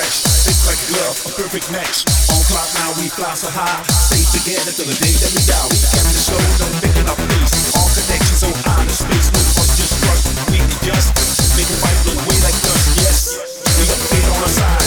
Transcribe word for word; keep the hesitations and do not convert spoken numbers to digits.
fresh, thick like glove, a perfect match. On cloud now we fly so high, stay together till the day that we die. We carry the slow, don't picking up pace. All connections so out of space, no one just trust. We can just make a fight look way like dust. Yes, we got the fate on our side.